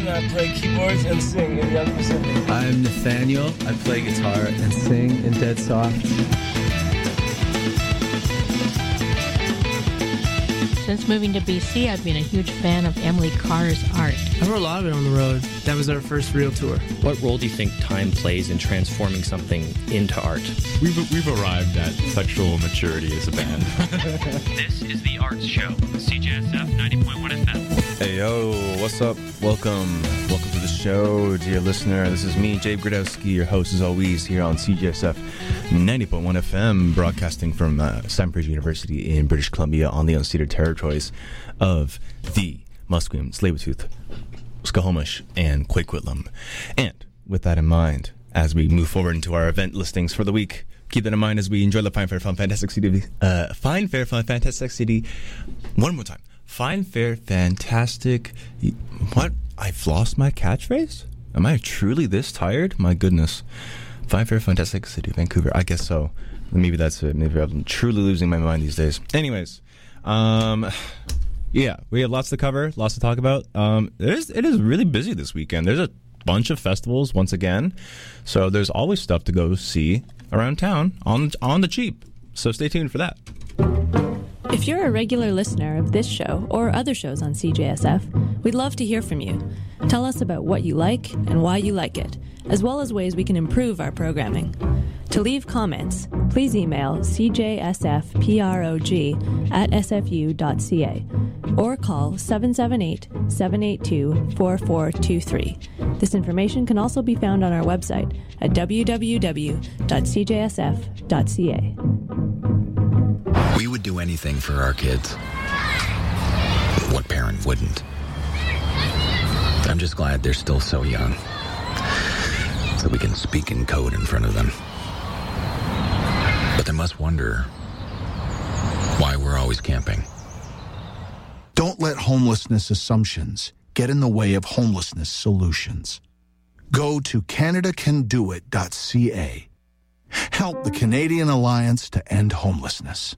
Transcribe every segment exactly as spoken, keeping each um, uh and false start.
and I play keyboards and sing in Young Pacific. I'm Nathaniel. I play guitar and sing in Dead Soft. Since moving to B C, I've been a huge fan of Emily Carr's art. I wrote a lot of it on the road. That was our first real tour. What role do you think time plays in transforming something into art? We've we've arrived at sexual maturity as a band. This is The Arts Show, C J S F ninety point one F M. Hey, yo, what's up? Welcome. Welcome to the show, dear listener. This is me, Jay Gradowski, your host as always, here on C J S F ninety point one F M, broadcasting from uh, Stanford University in British Columbia on the unceded territories of the Musqueam, Tsleil-Waututh, Squamish, and Quaquitlam. And with that in mind, as we move forward into our event listings for the week, keep that in mind as we enjoy the Fine Fair Fun Fantastic City. Uh, Fine Fair Fun Fantastic City. One more time. Fine Fair Fantastic. What? I've lost my catchphrase? Am I truly this tired? My goodness. Fine Fair Fantastic City, Vancouver. I guess so. Maybe that's it. Maybe I'm truly losing my mind these days. Anyways, um, yeah, we have lots to cover, lots to talk about. Um, it is, it is really busy this weekend. There's a bunch of festivals once again, so there's always stuff to go see around town on on the cheap. So stay tuned for that. If you're a regular listener of this show or other shows on C J S F, we'd love to hear from you. Tell us about what you like and why you like it, as well as ways we can improve our programming. To leave comments, please email c j s f prog at s f u dot c a or call seven seven eight, seven eight two, four four two three. This information can also be found on our website at w w w dot c j s f dot c a. We would do anything for our kids. What parent wouldn't? I'm just glad they're still so young, so we can speak in code in front of them. But they must wonder why we're always camping. Don't let homelessness assumptions get in the way of homelessness solutions. Go to canada can do it dot c a. Help the Canadian Alliance to End Homelessness.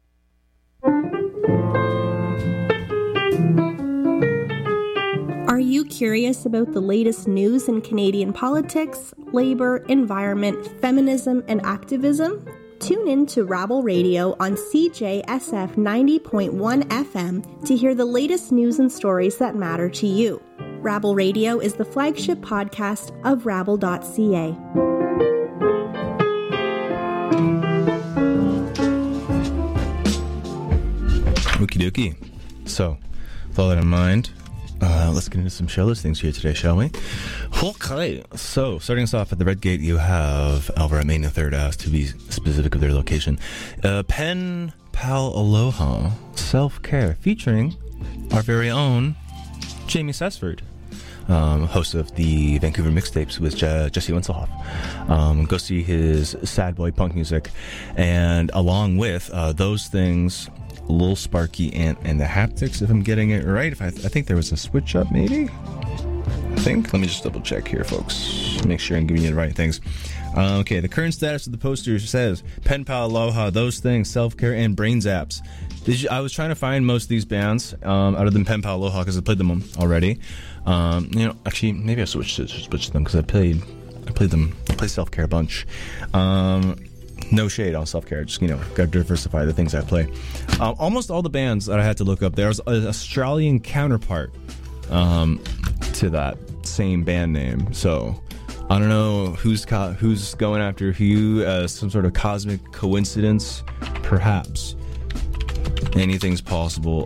Are you curious about the latest news in Canadian politics, labor, environment, feminism, and activism? Tune in to Rabble Radio on C J S F ninety point one F M to hear the latest news and stories that matter to you. Rabble Radio is the flagship podcast of rabble dot c a. Okie dokie. So, with all that in mind, uh, let's get into some show listings here today, shall we? Okay. So, starting us off at the Red Gate, you have over at Main and Third Ave, to be specific of their location. Uh, Pen Pal Aloha Self-Care, featuring our very own Jamie Sesford, um, host of the Vancouver Mixtapes with Je- Jesse Winselhoff. Um, go see his sad boy punk music, and along with uh, those things, Lil Sparky and, and the Haptics, if I'm getting it right. If I, I think there was a switch up, maybe? I think. Let me just double check here, folks. Make sure I'm giving you the right things. Uh, okay, the current status of the poster says Pen Pal Aloha, Those Things, Self-Care, and Brain Zaps. Did you, I was trying to find most of these bands um, other than Pen Pal Aloha because I played them already. Um, you know, actually, maybe I switched to switch them because I played I played them. I played Self-Care a bunch. Um... No shade on Self-Care, just, you know, got to diversify the things I play. Uh, almost all the bands that I had to look up, there's an Australian counterpart um, to that same band name. So I don't know who's co- who's going after who, uh, some sort of cosmic coincidence, perhaps. Anything's possible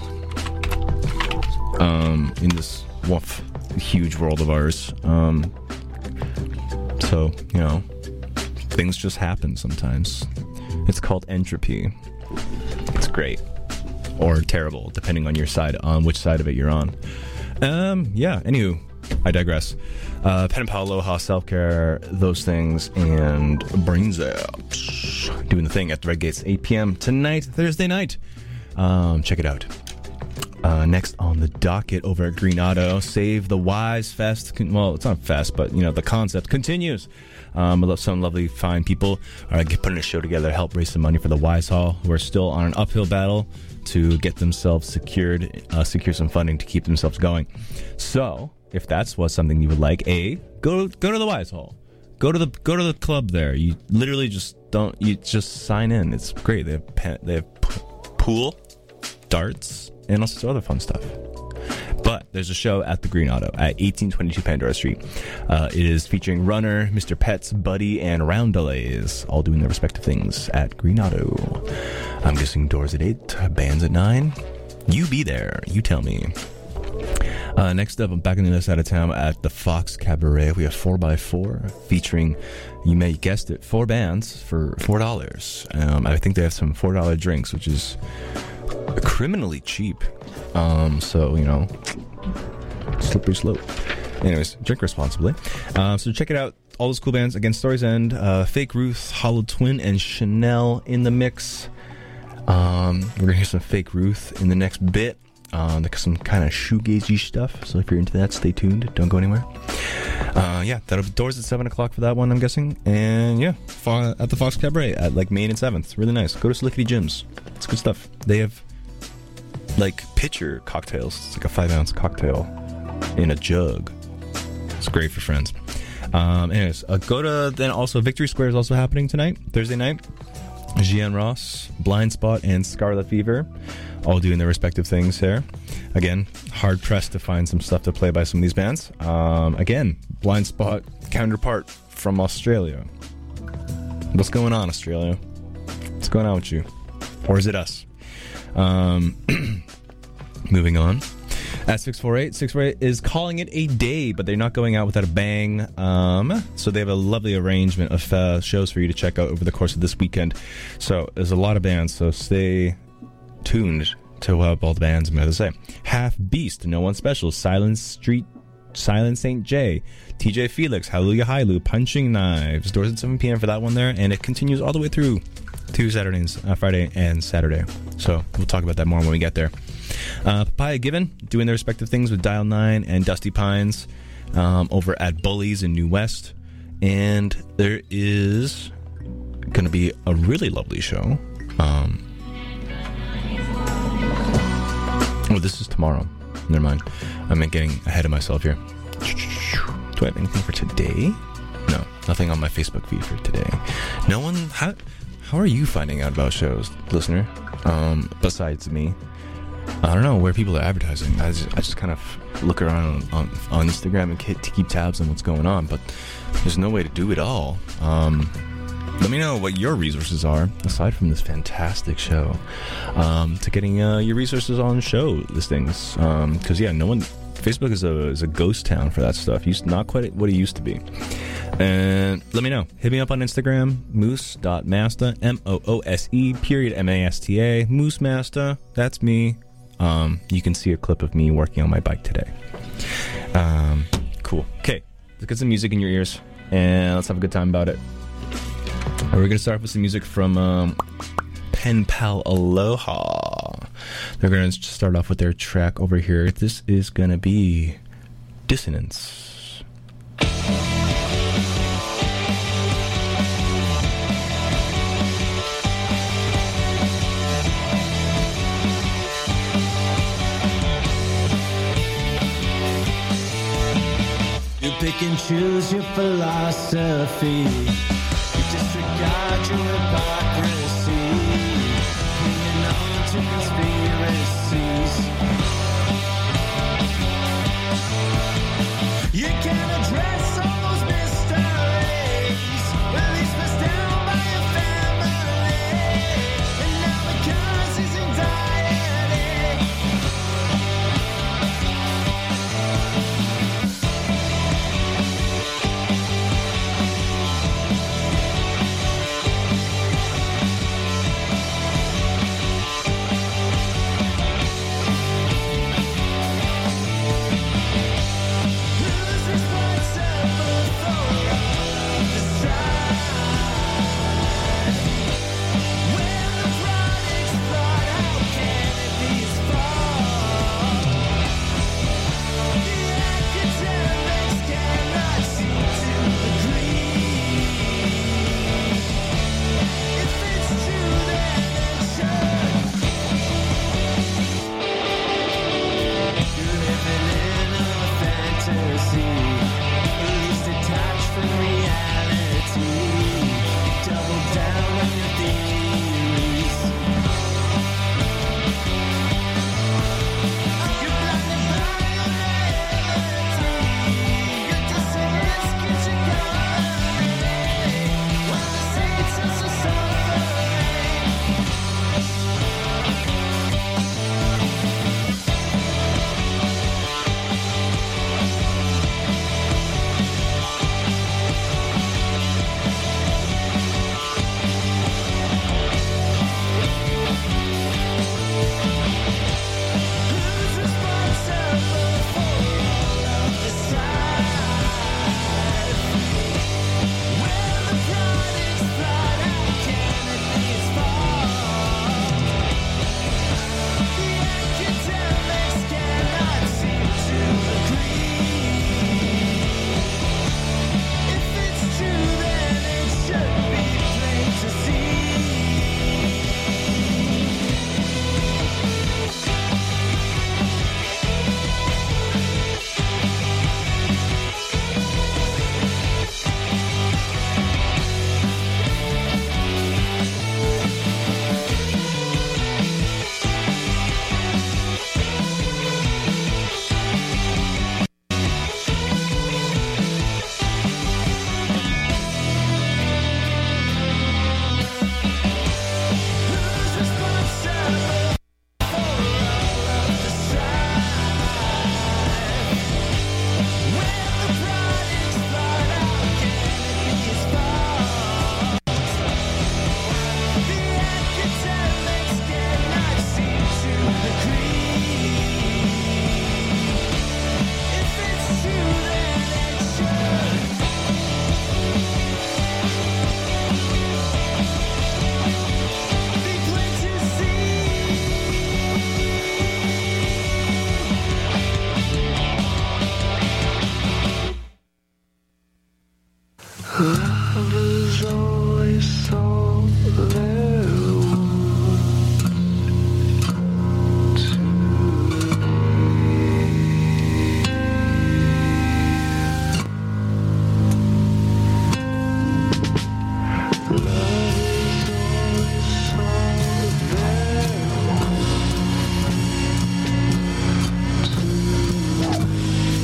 um, in this woof, huge world of ours. Um, so, you know, things just happen sometimes. It's called entropy. It's great. Or terrible, depending on your side, on which side of it you're on. Um, yeah, anywho, I digress. Uh, Pen Pal Aloha, Self-Care, Those Things, and Brain Zaps. Doing the thing at the Red Gates, eight p.m. tonight, Thursday night. Um, check it out. Uh, next on the docket over at Green Auto, Save the Wise Fest. Well, it's not fest, but, you know, the concept continues. Um, I love some lovely, fine people are putting a show together to help raise some money for the Wise Hall, who are still on an uphill battle to get themselves secured, uh, secure some funding to keep themselves going. So, if that's what something you would like, A, go go to the Wise Hall. Go to the go to the club there. You literally just don't. You just sign in. It's great. They have pen, they have p- pool, darts, and all sorts of other fun stuff. But there's a show at the Green Auto at eighteen twenty-two Pandora Street. Uh, it is featuring Runner, Mister Pets, Buddy, and Roundelays, all doing their respective things at Green Auto. I'm guessing doors at eight, bands at nine. You be there. You tell me. Uh, next up, I'm back on the other side of town at the Fox Cabaret. We have four by four featuring, you may have guessed it, four bands for four dollars. Um, I think they have some four dollar drinks, which is criminally cheap. Um, so, you know, slippery slope. Anyways, drink responsibly. Uh, so check it out. All those cool bands. Again, Stories End, uh, Fake Ruth, Hollow Twin, and Chanel in the mix. Um, we're going to hear some Fake Ruth in the next bit. Uh, there's some kind of shoegazy stuff, so if you're into that, stay tuned. Don't go anywhere. Uh, yeah, that'll be doors at seven o'clock for that one, I'm guessing. And yeah, fo- at the Fox Cabaret at like Main and seventh. Really nice. Go to Slickety Jim's. It's good stuff. They have like pitcher cocktails. It's like a five ounce cocktail in a jug. It's great for friends. Um, anyways, uh, go to then also Victory Square is also happening tonight, Thursday night. Gian Ross, Blind Spot, and Scarlet Fever, all doing their respective things there. Again, hard pressed to find some stuff to play by some of these bands. Um, again, Blind Spot counterpart from Australia. What's going on, Australia? What's going on with you? Or is it us? Um, moving on. At six four eight, six four eight is calling it a day, but they're not going out without a bang. Um, so they have a lovely arrangement of uh, shows for you to check out over the course of this weekend. So there's a lot of bands, so stay tuned to uh, all the bands I'm going to say. Half Beast, No One Special, Silent Street, Silent Saint J, T J Felix, Hallelujah Hailu, Punching Knives. Doors at seven p.m. for that one there, and it continues all the way through to Saturdays, uh, Friday and Saturday. So we'll talk about that more when we get there. Uh, Papaya Given, doing their respective things with Dial nine and Dusty Pines um, over at Bullies in New West. And there is going to be a really lovely show. Um, oh, this is tomorrow. Never mind. I'm getting ahead of myself here. Do I have anything for today? No, nothing on my Facebook feed for today. No one... How, how are you finding out about shows, listener? Um, besides me. I don't know where people are advertising. I just, I just kind of look around on, on Instagram and keep, to keep tabs on what's going on, but there's no way to do it all. Um, let me know what your resources are, aside from this fantastic show, um, to getting uh, your resources on show listings. Um, because, yeah, no one... Facebook is a is a ghost town for that stuff. It's not quite what it used to be. And let me know. Hit me up on Instagram, moose dot masta, M O O S E, period, M A S T A, Moose Masta. That's me. Um, you can see a clip of me working on my bike today. Um, cool. Okay, let's get some music in your ears, and let's have a good time about it. We're going to start off with some music from um, Pen Pal Aloha. They're going to start off with their track over here. This is going to be Dissonance. You pick and choose your philosophy. You disregard your hypocrisy. Clinging on to conspiracies. You can't address all those mysteries. Released down by your family. And now the cause is anxiety. Love is always all there was to me. Love is always all there was to me.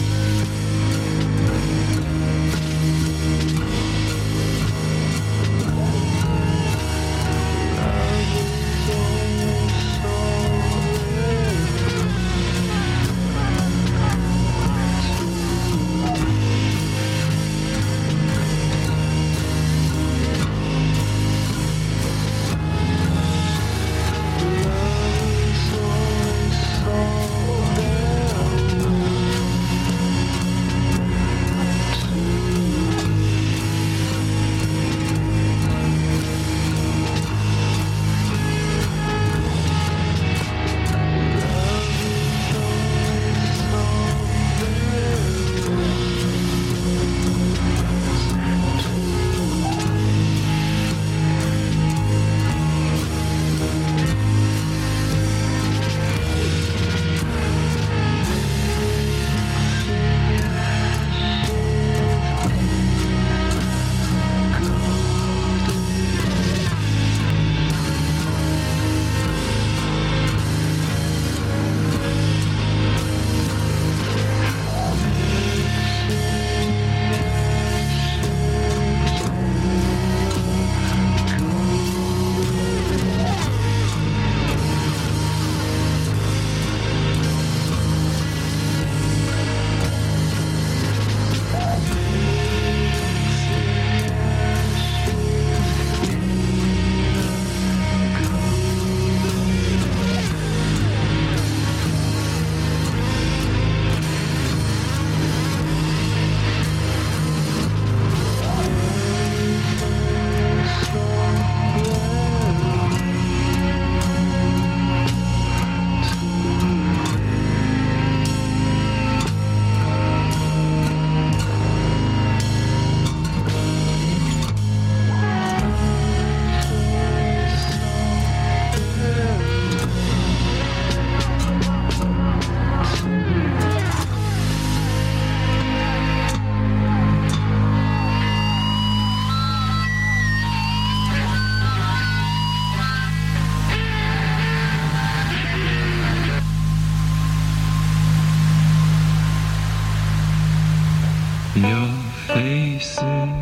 Your face is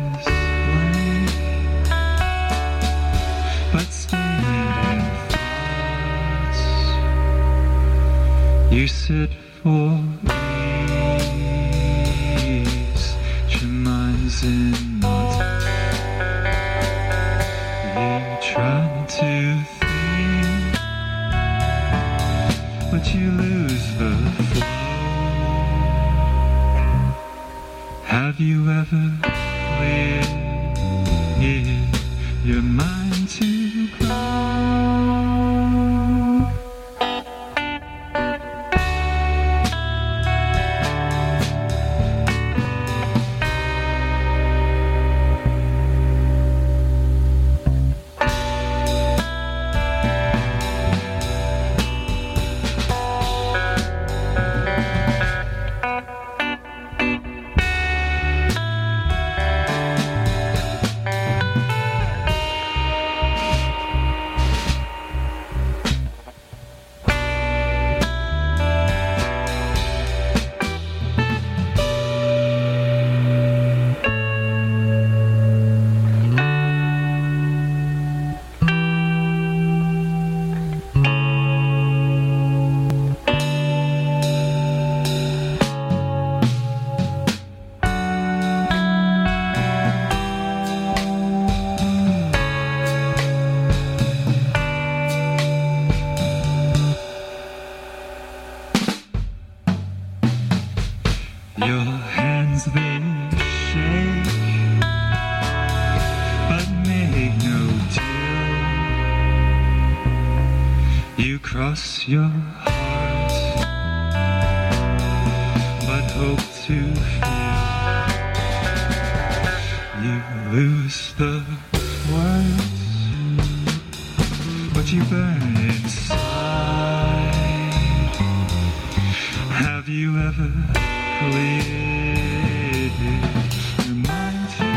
white, but staying thoughts. You sit for ease, your mind's in knots. You try to think, but you lose the flow. Have you ever cleared your mind to grow? Your hands they shake, but make no deal. You cross your heart, but hope to feel You lose the words, but you burn inside. Have you ever cleared your mind to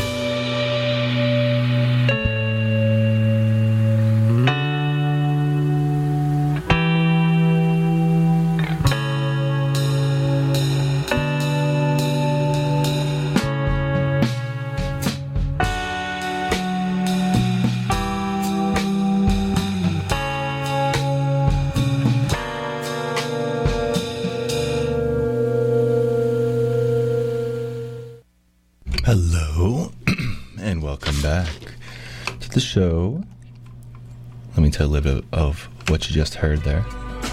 Hello, and welcome back to the show. Let me tell you a little bit of what you just heard there.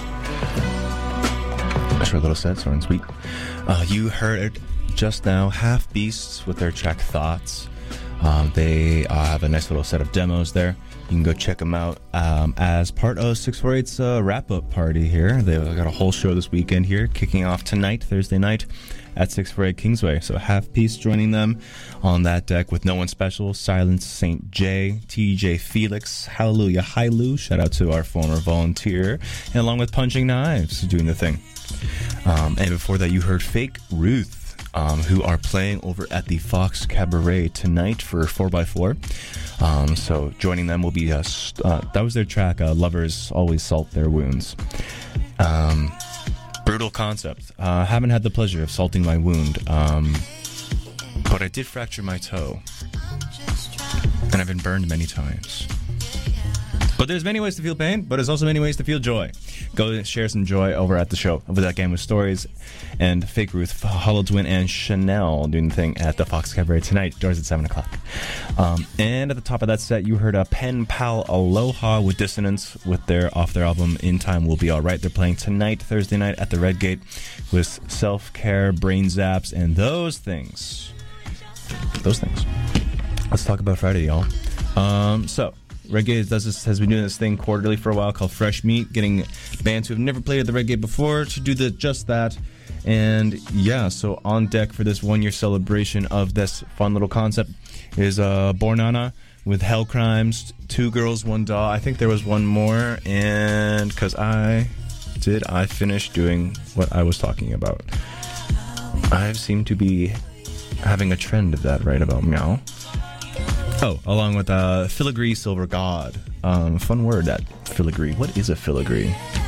A short little set, short and sweet. Uh, you heard just now Half Beasts with their track Thoughts. Um, they uh, have a nice little set of demos there. You can go check them out um, as part of six forty-eight's uh, wrap-up party here. They've got a whole show this weekend here, kicking off tonight, Thursday night, at six forty-eight Kingsway. So Half Piece joining them on that deck with No One Special, Silence Saint J, T J Felix, Hallelujah Hi Lou, shout out to our former volunteer, and along with Punching Knives doing the thing. Um, and before that you heard Fake Ruth, um, who are playing over at the Fox Cabaret tonight for four by four. Um, so joining them will be, uh, st- uh, that was their track, uh, Lovers Always Salt Their Wounds. Um... Brutal concept. Uh, haven't had the pleasure of salting my wound, um, but I did fracture my toe, and I've been burned many times. But there's many ways to feel pain, but there's also many ways to feel joy. Go share some joy over at the show, over that game with Stories and Fake Ruth, Hollow Twin, and Chanel doing the thing at the Fox Cabaret tonight. Doors at seven o'clock. Um, and at the top of that set, you heard a Pen Pal Aloha with Dissonance with their off their album In Time Will Be Alright. They're playing tonight, Thursday night, at the Red Gate with Self Care, Brain Zaps, and those things. Those things. Let's talk about Friday, y'all. Um, so. Red Gate does this, has been doing this thing quarterly for a while called Fresh Meat, getting bands who have never played at the Red Gate before to do the just that. And yeah, so on deck for this one-year celebration of this fun little concept is uh, Bornana with Hell Crimes, Two Girls, One Doll. I think there was one more, and because I did, I finished doing what I was talking about. I seem to be having a trend of that right about now. Oh, along with uh, Filigree Silver God. Um, fun word, that filigree. What is a filigree?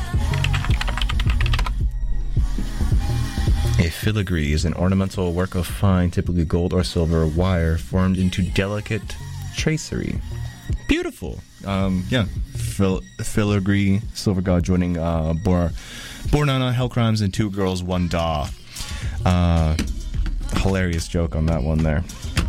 A filigree is an ornamental work of fine, typically gold or silver wire, formed into delicate tracery. Beautiful. Um, yeah, Fil- Filigree Silver God joining uh, Bor- Bornana, Hell Crimes, and Two Girls, One Da. Uh, hilarious joke on that one there.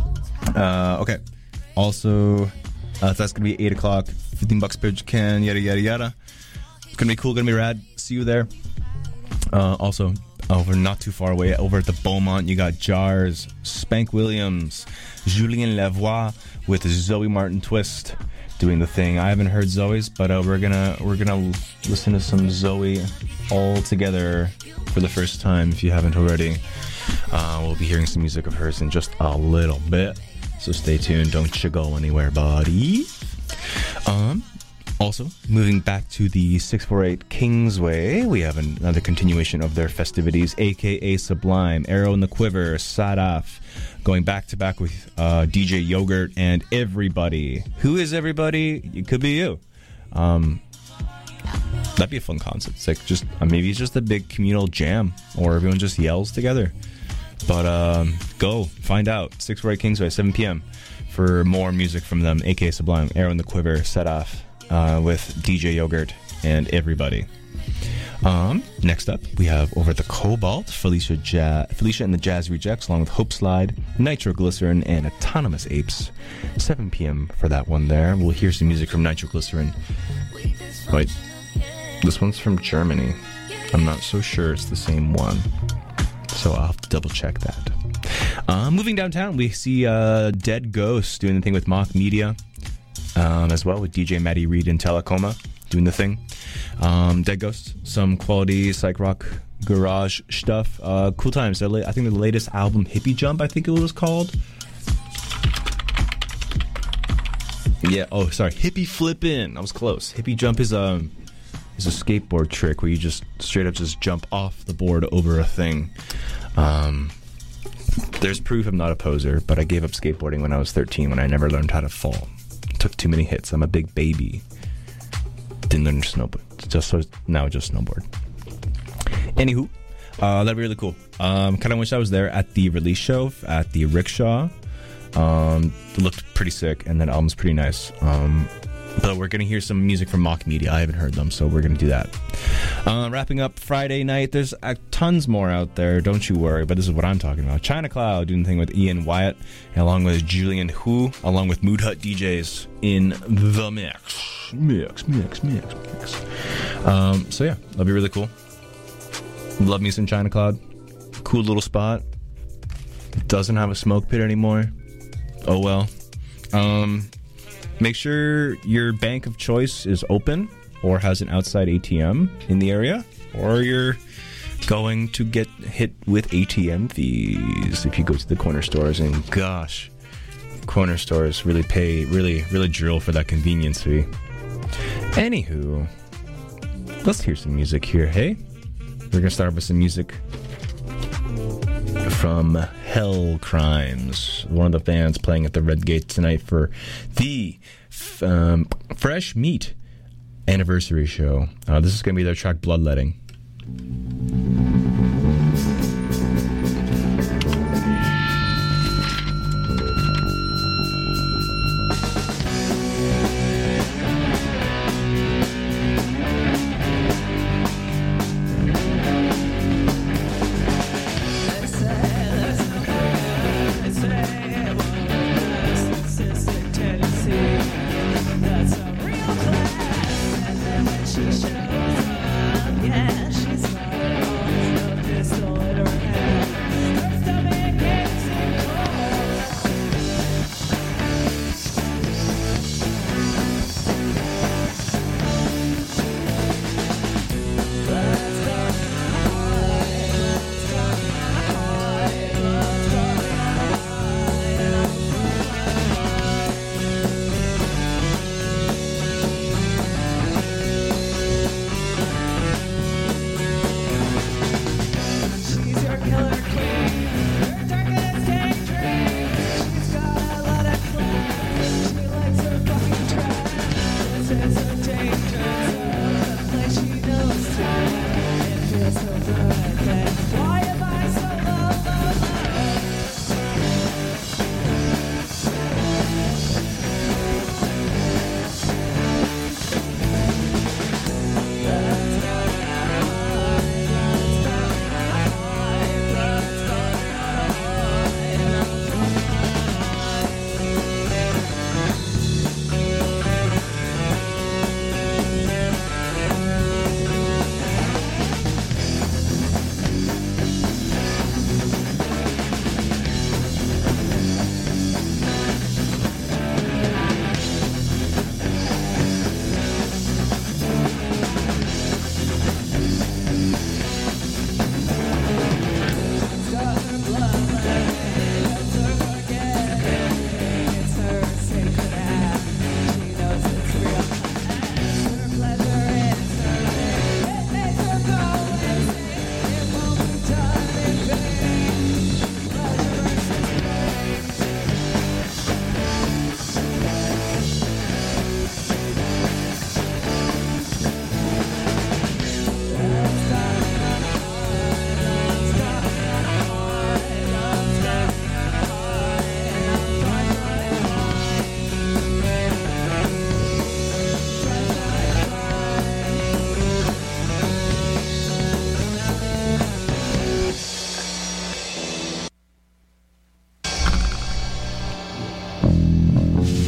Uh, okay. Also, uh, that's going to be eight o'clock, fifteen bucks per can, yada, yada, yada. It's going to be cool, going to be rad. See you there. Uh, also, over not too far away, over at the Beaumont, you got Jars, Spank Williams, Julien Lavoie with Zoe Martin Twist doing the thing. I haven't heard Zoe's, but uh, we're gonna we're gonna listen to some Zoe all together for the first time. If you haven't already, uh, we'll be hearing some music of hers in just a little bit. So stay tuned. Don't you go anywhere, buddy. Um. Also, moving back to the six forty-eight Kingsway, we have another continuation of their festivities, a k a. Sublime, Arrow in the Quiver, Sadaf, going back-to-back with uh, D J Yogurt and everybody. Who is everybody? It could be you. Um, that'd be a fun concept. It's like just, uh, maybe it's just a big communal jam, or everyone just yells together. But um, go, find out. six forty-eight Kingsway, seven p.m. for more music from them, a k a. Sublime, Arrow in the Quiver, Sadaf. Uh, with D J Yogurt and everybody. Um, next up, we have over at the Cobalt, Felicia ja- Felicia and the Jazz Rejects, along with Hope Slide, Nitroglycerin, and Autonomous Apes. seven p.m. for that one there. We'll hear some music from Nitroglycerin. Wait, this one's from Germany. I'm not so sure it's the same one, so I'll have to double check that. Uh, moving downtown, we see uh, Dead Ghost doing the thing with Mock Media. Um, as well with D J Maddie Reed and Telacoma doing the thing. Um, Dead Ghost, some quality psych rock garage stuff. Uh, cool times. La- I think the latest album, Hippie Jump, I think it was called. Yeah. Oh, sorry. Hippie flippin'. I was close. Hippie jump is um is a skateboard trick where you just straight up just jump off the board over a thing. Um, there's proof I'm not a poser, but I gave up skateboarding when I was thirteen when I never learned how to fall. Took too many hits. I'm a big baby. Didn't learn to snowboard. Just so now just snowboard. Anywho, uh, that'd be really cool. Um, kind of wish I was there at the release show at the Rickshaw. Um, it looked pretty sick, and that album's pretty nice. Um, but we're gonna hear some music from Mock Media. I haven't heard them, so we're gonna do that. Uh, wrapping up Friday night. There's uh, tons more out there. Don't you worry. But this is what I'm talking about. China Cloud doing the thing with Ian Wyatt, along with Julian Hu, along with Mood Hut D Js in the mix, mix, mix, mix, mix. Um, so yeah, that'll be really cool. Love me some China Cloud. Cool little spot. Doesn't have a smoke pit anymore. Oh well. Um, make sure your bank of choice is open or has an outside A T M in the area, or you're going to get hit with A T M fees if you go to the corner stores. And gosh, corner stores really pay, really, really drill for that convenience fee. Anywho, let's hear some music here, hey? We're going to start with some music from Hell Crimes, one of the bands playing at the Red Gate tonight for the um, Fresh Meat anniversary show. Uh, this is going to be their track Bloodletting.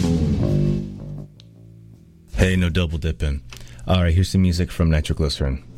Hey, no double dipping. All right, here's some music from Nitroglycerin.